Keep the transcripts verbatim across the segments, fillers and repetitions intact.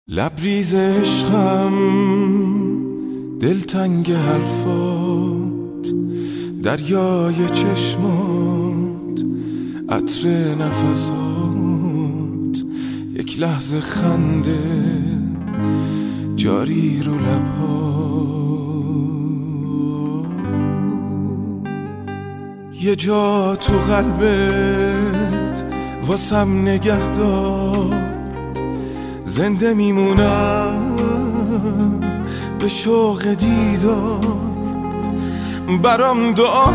لبریز عشقم، دلتنگ حرفات، دریای چشمات، عطر نفسات، یک لحظه خنده جاری رو لبات. یه جا تو قلبت واسم نگه دار، زنده میمونم به شوق دیدار. برام دعا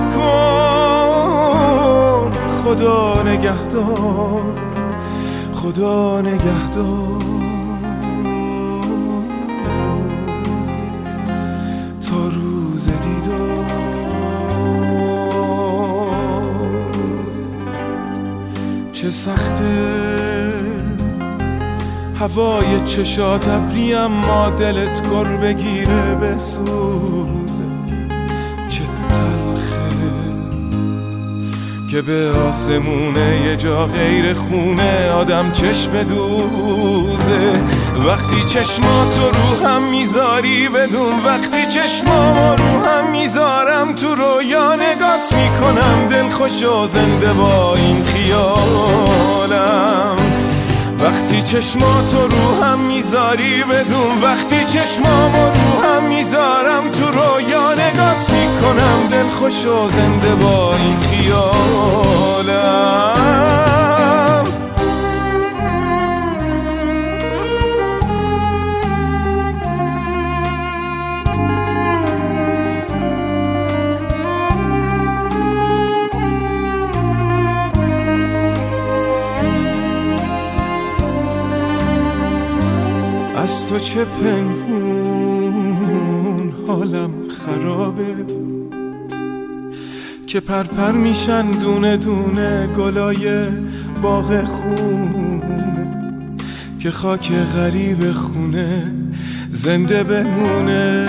کن خدا نگهدار، خدا نگهدار تا روز دیدار. چه سخته هوای چشات ابری، اما دلت گر بگیره بسوزه. چه تلخه که به آسمونه یه جا غیر خونه آدم چشم دوزه. وقتی چشماتو رو هم میذاری بدون، وقتی چشمامو رو هم میذارم تو رویا نگات میکنم، دل خوش و زنده با این خیالم. وقتی چشماتو رو هم میذاری بدون، وقتی چشمامو رو هم میذارم تو رویا نگات میکنم، دل خوش و زنده با این خیالم. از تو چه پنهون حالم خرابه، که پرپر میشن دونه دونه گلای باغ خونه، که خاک غریب خونه زنده بمونه.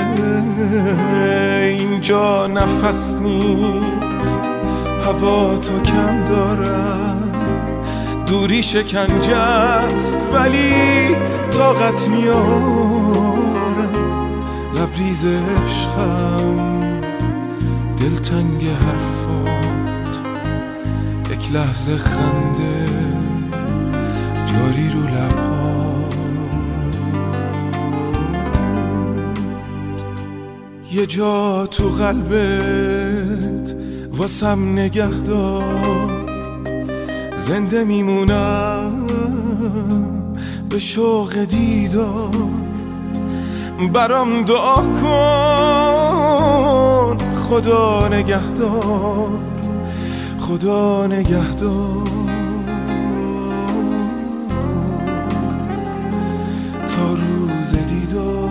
اینجا نفس نیست، هوا تو کم دارم، دوری شکنجه است ولی طاقت میارم. لبریز عشقم، دلتنگ حرفات، یک لحظه خنده جاری رو لبات. یه جا تو قلبت واسم نگه دار، زنده میمونم به شوق دیدار. برام دعا کن خدا نگهدار، خدا نگهدار تا روز دیدار.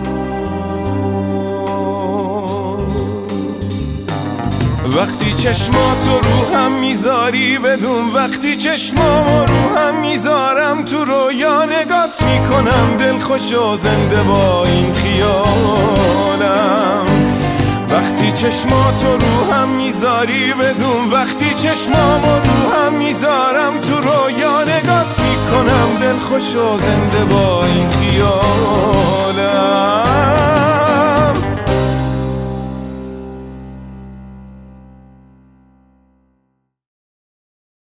وقتی چشماتو رو هم میذاری بدون، وقتی چشمامو رو هم میذارم تو رویا نگات میکنم، دل خوش و زنده با این خیالم. وقتی چشماتو رو هم میذاری بدون، وقتی چشمامو رو هم میذارم تو رویا نگات میکنم، دل خوش و زنده با این خیالم.